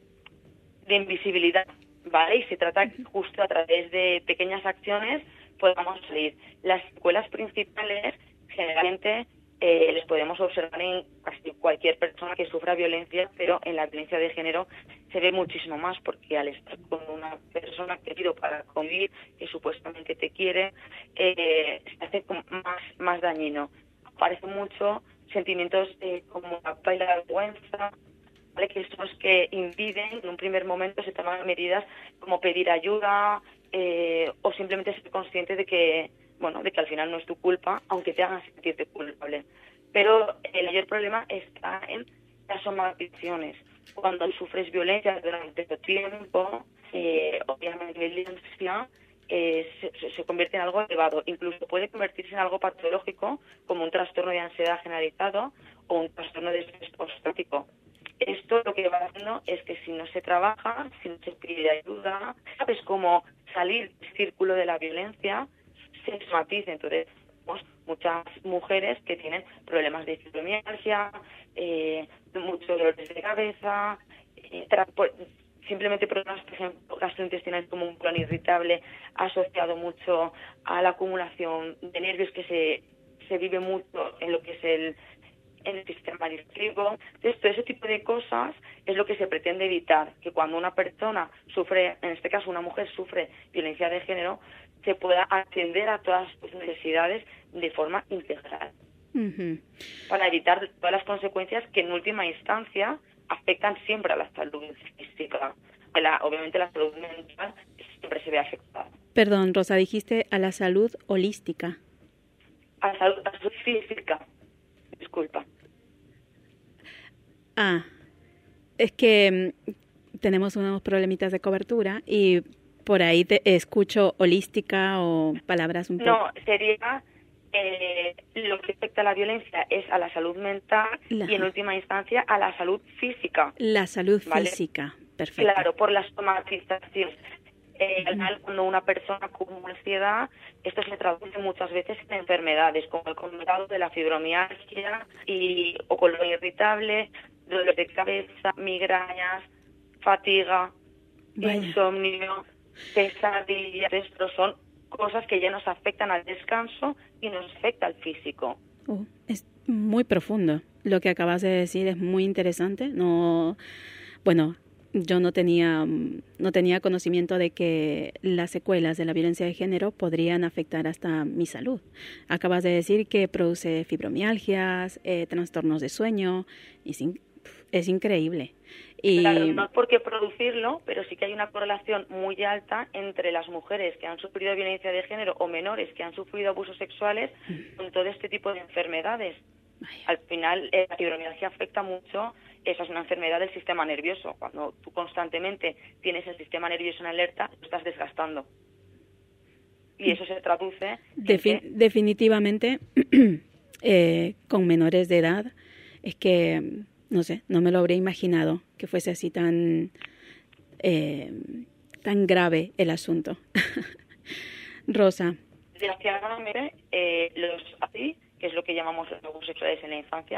de invisibilidad, ¿vale? Y se trata justo a través de pequeñas acciones podamos salir. Las secuelas principales generalmente Eh, les podemos observar en casi cualquier persona que sufra violencia, pero en la violencia de género se ve muchísimo más, porque al estar con una persona que ha ido para convivir, que supuestamente te quiere, eh, se hace como más, más dañino. Aparecen mucho sentimientos eh, como la culpa y la vergüenza, ¿vale? Que son los que impiden en un primer momento se toman medidas como pedir ayuda eh, o simplemente ser consciente de que bueno, de que al final no es tu culpa, aunque te hagan sentirte culpable. Pero el mayor problema está en las somatizaciones. Cuando sufres violencia durante tu tiempo, eh, obviamente la violencia eh, se, se convierte en algo elevado. Incluso puede convertirse en algo patológico, como un trastorno de ansiedad generalizado o un trastorno de estrés postraumático. Esto lo que va haciendo es que si no se trabaja, si no se pide ayuda, sabes cómo salir del círculo de la violencia, se somatiza. Entonces, tenemos muchas mujeres que tienen problemas de fibromialgia, eh, muchos dolores de cabeza, eh, tra- por, simplemente problemas, por ejemplo, gastrointestinales como un colon irritable, asociado mucho a la acumulación de nervios que se, se vive mucho en lo que es el, en el sistema digestivo. Entonces, todo ese tipo de cosas es lo que se pretende evitar, que cuando una persona sufre, en este caso una mujer sufre violencia de género, se pueda atender a todas sus necesidades de forma integral, Uh-huh. para evitar todas las consecuencias que en última instancia afectan siempre a la salud física. La, obviamente la salud mental siempre se ve afectada. Perdón, Rosa, dijiste a la salud holística. A la salud, a la salud física, disculpa. Ah, es que mm, tenemos unos problemitas de cobertura y por ahí te escucho holística o palabras un poco... No, sería eh, lo que afecta a la violencia es a la salud mental La- y en última instancia a la salud física. La salud Vale. física, perfecto. Claro, por las somatizaciones. Eh, al final, cuando una persona con ansiedad, esto se traduce muchas veces en enfermedades, como el comentado de la fibromialgia y, o colon irritable, dolor de cabeza, migrañas, fatiga, Vaya. insomnio, pesadillas. Esto son cosas que ya nos afectan al descanso y nos afecta al físico. Oh, es muy profundo. Lo que acabas de decir es muy interesante. No, bueno, yo no tenía mm, no tenía conocimiento de que las secuelas de la violencia de género podrían afectar hasta mi salud. Acabas de decir que produce fibromialgias, eh, trastornos de sueño. Es, in- es increíble. Y Claro, no es por qué producirlo, pero sí que hay una correlación muy alta entre las mujeres que han sufrido violencia de género o menores que han sufrido abusos sexuales con todo este tipo de enfermedades. Vaya. Al final, eh, la fibromialgia afecta mucho, esa es una enfermedad del sistema nervioso. Cuando tú constantemente tienes el sistema nervioso en alerta, lo estás desgastando. Y eso se traduce en Defi- que definitivamente eh, con menores de edad es que, no sé, no me lo habría imaginado que fuese así tan, eh, tan grave el asunto. Rosa, desgraciadamente, eh, los así, que es lo que llamamos los abusos sexuales en la infancia,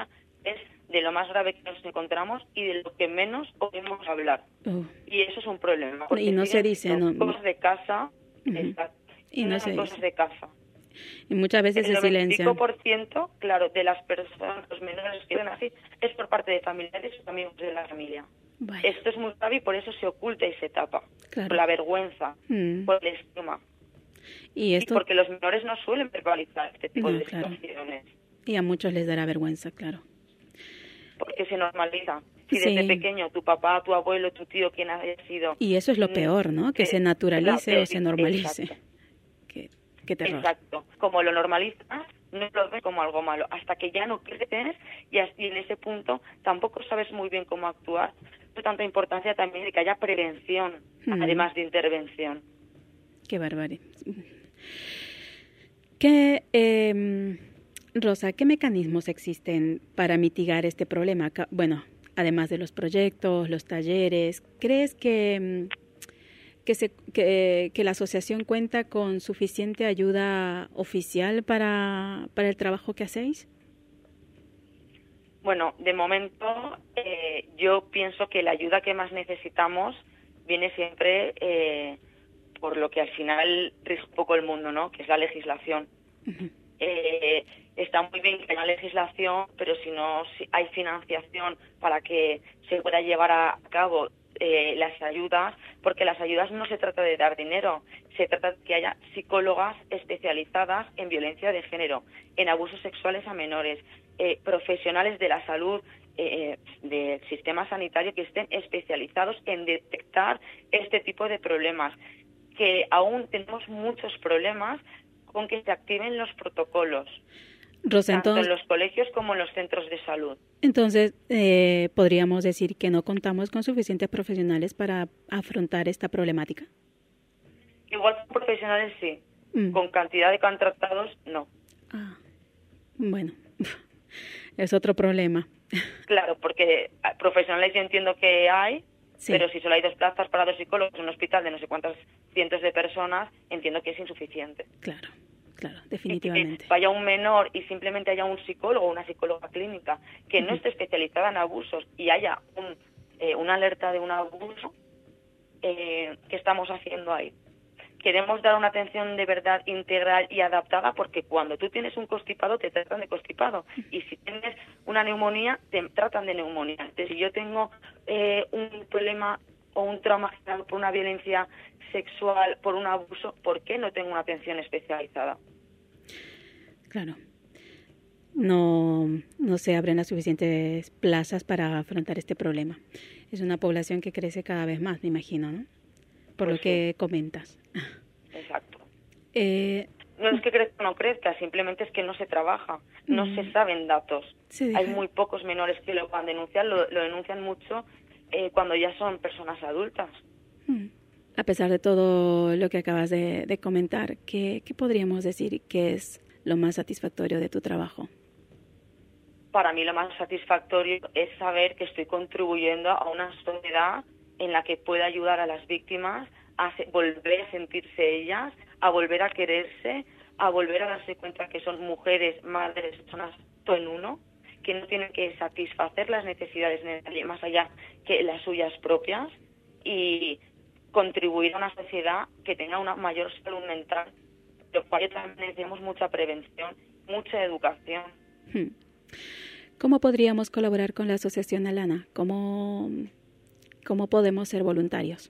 es de lo más grave que nos encontramos y de lo que menos podemos hablar. Uh. Y eso es un problema. Y no se dice, no. Cosas de casa, Uh-huh. exacto, Y no se cosas dice. de casa. Y muchas veces se El silencian. noventa y cinco por ciento, claro, de las personas, los menores que ven así, es por parte de familiares o amigos de la familia. Vaya. Esto es muy grave y por eso se oculta y se tapa. Claro. Por la vergüenza, Mm. por el estigma. Y Y esto porque los menores no suelen verbalizar este tipo No, de claro. situaciones. y a muchos les dará vergüenza, claro. Porque se normaliza. Si Sí. desde pequeño tu papá, tu abuelo, tu tío, quien haya sido... Y eso es lo mm, peor, ¿no? Que eh, se naturalice la- o se normalice. Exacto. Qué, qué terror. Exacto. Como lo normalizas, no lo ves como algo malo. Hasta que ya no creces y así en ese punto tampoco sabes muy bien cómo actuar. Por tanta importancia también de que haya prevención, Mm. además de intervención. Qué bárbaro. ¿Qué, eh, Rosa, qué mecanismos existen para mitigar este problema? Ca- Bueno, además de los proyectos, los talleres, ¿crees que, mm, que, se, que, que la asociación cuenta con suficiente ayuda oficial para, para el trabajo que hacéis? Bueno, de momento eh, yo pienso que la ayuda que más necesitamos viene siempre eh, por lo que al final rige un poco el mundo, ¿no? Que es la legislación. Ujú. Eh, está muy bien que haya legislación, pero si no si hay financiación para que se pueda llevar a cabo eh, las ayudas, porque las ayudas no se trata de dar dinero, se trata de que haya psicólogas especializadas en violencia de género, en abusos sexuales a menores, eh, profesionales de la salud, eh, del sistema sanitario que estén especializados en detectar este tipo de problemas, que aún tenemos muchos problemas con que se activen los protocolos, Rosa, tanto entonces, en los colegios como en los centros de salud. entonces eh, podríamos decir que no contamos con suficientes profesionales para afrontar esta problemática. Igual con profesionales sí, Mm. con cantidad de contratados no. Ah, bueno, es otro problema. Claro, porque profesionales yo entiendo que hay, Sí. pero si solo hay dos plazas para dos psicólogos en un hospital de no sé cuántas cientos de personas, entiendo que es insuficiente. Claro, claro, Y que definitivamente. vaya un menor y simplemente haya un psicólogo o una psicóloga clínica que no Ujú. esté especializada en abusos y haya un, eh, una alerta de un abuso, eh, ¿qué estamos haciendo ahí? Queremos dar una atención de verdad integral y adaptada porque cuando tú tienes un constipado te tratan de constipado y si tienes una neumonía te tratan de neumonía. Entonces, si yo tengo eh, un problema o un trauma generado por una violencia sexual, por un abuso, ¿por qué no tengo una atención especializada? Claro. No, no se abren las suficientes plazas para afrontar este problema. Es una población que crece cada vez más, me imagino, ¿no? Por Pues lo que comentas. Exacto. Eh, No es que crezca o no crezca, simplemente es que no se trabaja, no Mm. se saben datos. se Hay deja- muy pocos menores que lo van a denunciar, lo, lo denuncian mucho eh, cuando ya son personas adultas. Mm. A pesar de todo lo que acabas de, de comentar, ¿qué, ¿qué podríamos decir que es lo más satisfactorio de tu trabajo? Para mí lo más satisfactorio es saber que estoy contribuyendo a una sociedad en la que pueda ayudar a las víctimas a se- volver a sentirse ellas, a volver a quererse, a volver a darse cuenta que son mujeres, madres, personas todo en uno, que no tienen que satisfacer las necesidades de nadie más allá que las suyas propias y contribuir a una sociedad que tenga una mayor salud mental, lo cual también necesitamos mucha prevención, mucha educación. Hmm. ¿Cómo podríamos colaborar con la Asociación Alana? ¿Cómo, cómo podemos ser voluntarios?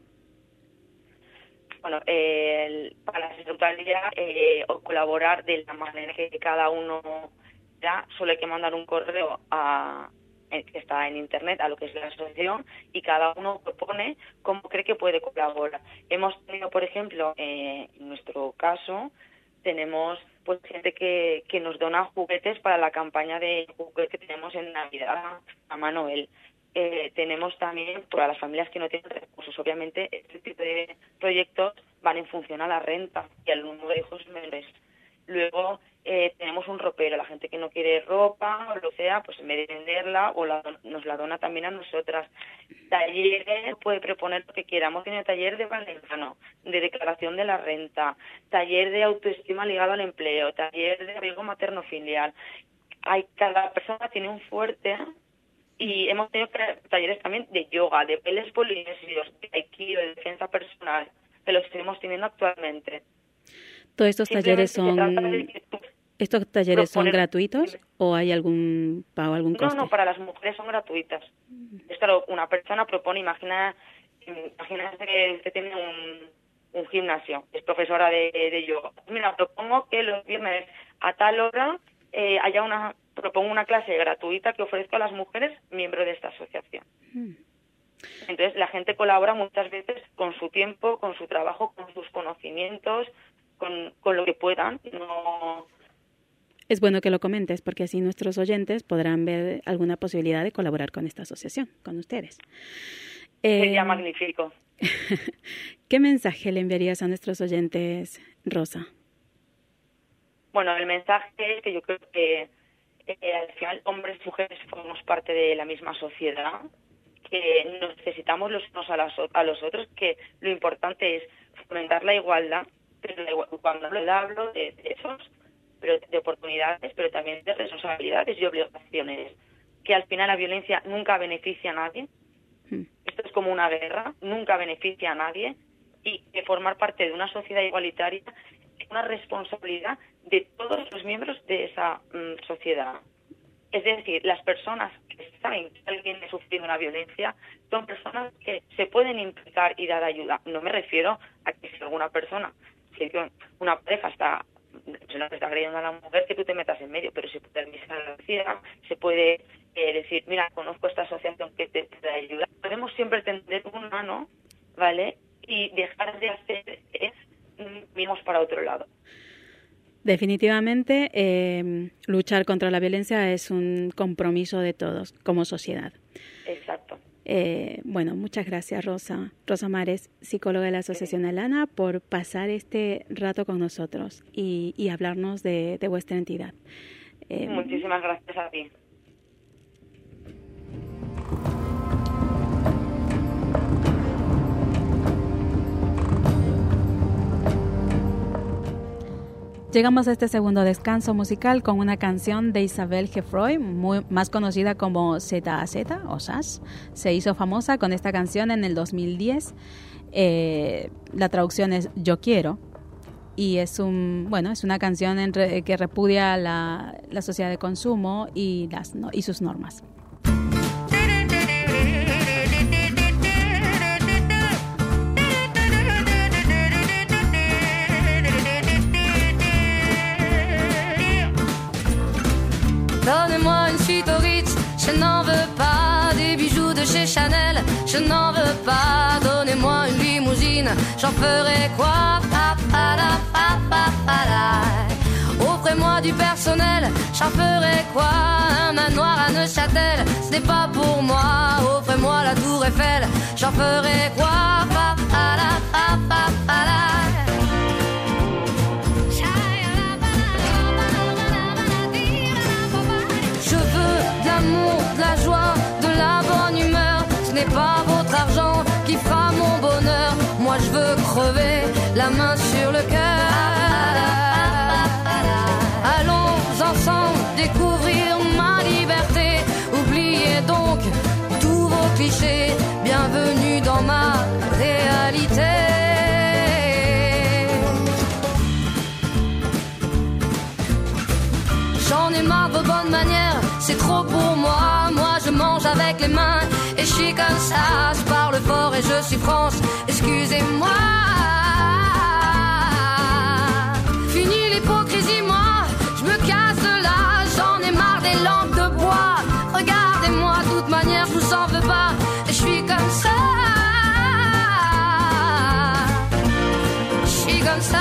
Bueno, eh, el- para la secretaría eh, o colaborar de la manera que cada uno da, solo hay que mandar un correo a eh, que está en internet a lo que es la asociación y cada uno propone cómo cree que puede colaborar. Hemos tenido, por ejemplo, eh, en nuestro caso, tenemos pues gente que, que nos dona juguetes para la campaña de juguetes que tenemos en Navidad a Manuel. Eh, tenemos también para las familias que no tienen recursos. Obviamente, este tipo de proyectos van en función a la renta y al número de hijos menores. Luego eh, tenemos un ropero, la gente que no quiere ropa o lo sea, pues en vez de venderla o la, nos la dona también a nosotras. Talleres, puede proponer lo que quiera. Hemos tenido taller de valenciano, de declaración de la renta, taller de autoestima ligado al empleo, taller de apego materno-filial. hay cada persona tiene un fuerte y hemos tenido talleres también de yoga, de bailes polinesios, de aikido, de defensa personal, que los seguimos teniendo actualmente. ¿Todos estos talleres son estos talleres son gratuitos o hay algún pago, algún coste? No, no, para las mujeres son gratuitas. Es claro, una persona propone, imagina, imagina que usted tiene un, un gimnasio, es profesora de, de yoga. Mira, propongo que los viernes a tal hora eh, haya una, propongo una clase gratuita que ofrezco a las mujeres miembros de esta asociación. Mm. Entonces la gente colabora muchas veces con su tiempo, con su trabajo, con sus conocimientos, con, con lo que puedan. No... Es bueno que lo comentes porque así nuestros oyentes podrán ver alguna posibilidad de colaborar con esta asociación, con ustedes. Sería eh, magnífico. ¿Qué mensaje le enviarías a nuestros oyentes, Rosa? Bueno, el mensaje es que yo creo que eh, al final hombres y mujeres formamos parte de la misma sociedad, que nos necesitamos los unos a, las, a los otros, que lo importante es fomentar la igualdad, pero la igual, cuando hablo, hablo de derechos, pero de oportunidades, pero también de responsabilidades y obligaciones, que al final la violencia nunca beneficia a nadie. Hmm. Esto es como una guerra, nunca beneficia a nadie, y que formar parte de una sociedad igualitaria es una responsabilidad de todos los miembros de esa um, sociedad. Es decir, las personas que saben que alguien está sufriendo una violencia son personas que se pueden implicar y dar ayuda. No me refiero a que si alguna persona, si una pareja está, se está agrediendo a la mujer, que tú te metas en medio, pero se puede avisar a la policía, se puede eh, decir, mira, conozco esta asociación que te puede ayudar. Podemos siempre tender una mano, ¿vale? Y dejar de hacer es miramos para otro lado. Definitivamente, eh, luchar contra la violencia es un compromiso de todos como sociedad. Exacto. Eh, bueno, muchas gracias, Rosa. Rosa Mares, psicóloga de la Asociación Alana, por pasar este rato con nosotros y, y hablarnos de, de vuestra entidad. Eh, Muchísimas gracias a ti. Llegamos a este segundo descanso musical con una canción de Isabel Geffroy, muy, más conocida como Z A Z o S A S. Se hizo famosa con esta canción en el dos mil diez. Eh, la traducción es Yo Quiero. Y es un bueno es una canción en re, que repudia la, la sociedad de consumo y, las, no, y sus normas. Donnez-moi une suite au Ritz, je n'en veux pas. Des bijoux de chez Chanel, je n'en veux pas. Donnez-moi une limousine, j'en ferai quoi? Pa, pa, la, pa, pa, pa, la. Offrez-moi du personnel, j'en ferai quoi? Un manoir à Neuchâtel, ce n'est pas pour moi. Offrez-moi la tour Eiffel, j'en ferai quoi? Pa, pa, la, pa, pa, pa, la. De la joie, de la bonne humeur, ce n'est pas votre argent qui fera mon bonheur. Moi je veux crever la main sur le cœur. Allons ensemble découvrir ma liberté. Oubliez donc tous vos clichés. Bienvenue dans ma réalité. J'en ai marre de vos bonnes manières, c'est trop pour moi. Moi je mange avec les mains et je suis comme ça. Je parle fort et je suis France, excusez-moi. Fini l'hypocrisie, moi je me casse de là. J'en ai marre des lampes de bois. Regardez-moi, de toute manière je vous en veux pas. Et je suis comme ça. Je suis comme ça.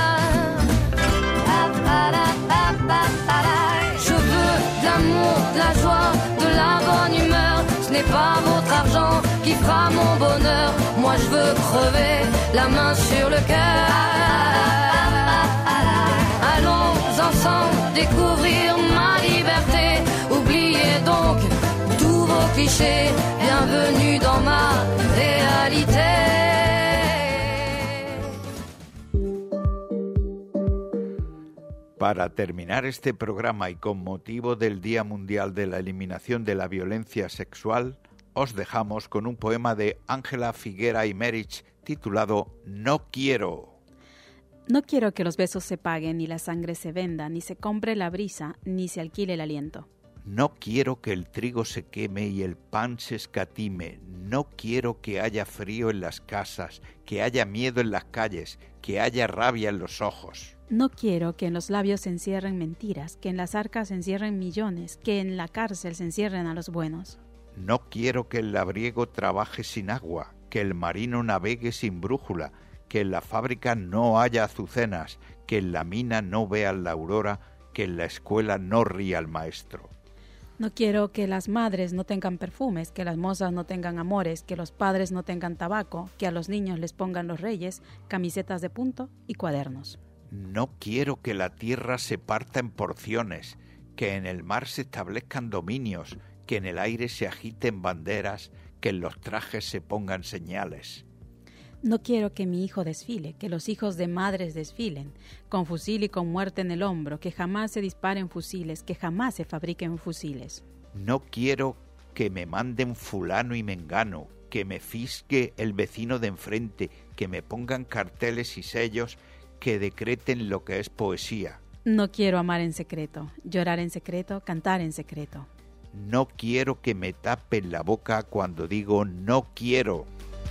De la joie, de la bonne humeur, ce n'est pas votre argent qui fera mon bonheur. Moi je veux crever la main sur le cœur. Allons ensemble découvrir ma liberté. Oubliez donc tous vos clichés. Bienvenue dans ma réalité. Para terminar este programa y con motivo del Día Mundial de la Eliminación de la Violencia Sexual, os dejamos con un poema de Ángela Figuera y Merich titulado No quiero. No quiero que los besos se paguen, ni la sangre se venda, ni se compre la brisa, ni se alquile el aliento. No quiero que el trigo se queme y el pan se escatime. No quiero que haya frío en las casas, que haya miedo en las calles, que haya rabia en los ojos. No quiero que en los labios se encierren mentiras, que en las arcas se encierren millones, que en la cárcel se encierren a los buenos. No quiero que el labriego trabaje sin agua, que el marino navegue sin brújula, que en la fábrica no haya azucenas, que en la mina no vean la aurora, que en la escuela no ría el maestro. No quiero que las madres no tengan perfumes, que las mozas no tengan amores, que los padres no tengan tabaco, que a los niños les pongan los reyes camisetas de punto y cuadernos. No quiero que la tierra se parta en porciones, que en el mar se establezcan dominios, que en el aire se agiten banderas, que en los trajes se pongan señales. No quiero que mi hijo desfile, que los hijos de madres desfilen, con fusil y con muerte en el hombro, que jamás se disparen fusiles, que jamás se fabriquen fusiles. No quiero que me manden fulano y mengano, que me fisgue el vecino de enfrente, que me pongan carteles y sellos que decreten lo que es poesía. No quiero amar en secreto, llorar en secreto, cantar en secreto. No quiero que me tapen la boca cuando digo no quiero.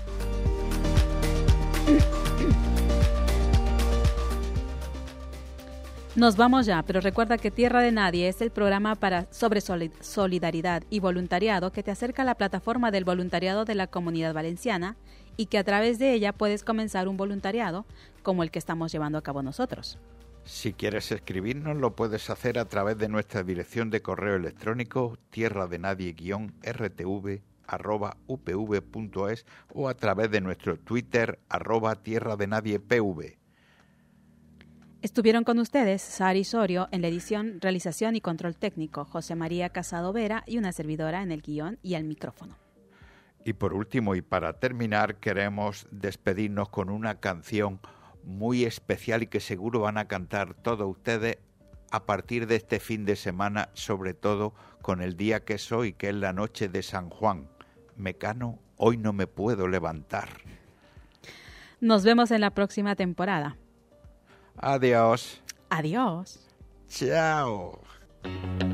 Nos vamos ya, pero recuerda que Tierra de Nadie es el programa para sobre solidaridad y voluntariado que te acerca a la plataforma del voluntariado de la Comunidad Valenciana y que a través de ella puedes comenzar un voluntariado como el que estamos llevando a cabo nosotros. Si quieres escribirnos, lo puedes hacer a través de nuestra dirección de correo electrónico tierradenadie-r t v arroba u p v punto es o a través de nuestro Twitter arroba tierradenadiepv. Estuvieron con ustedes Sari Sorio en la edición, realización y control técnico, José María Casado Vera y una servidora en el guión y al micrófono. Y por último y para terminar, queremos despedirnos con una canción muy especial y que seguro van a cantar todos ustedes a partir de este fin de semana, sobre todo con el día que es hoy, que es la noche de San Juan. Mecano, hoy no me puedo levantar. Nos vemos en la próxima temporada. Adiós. Adiós. Chao.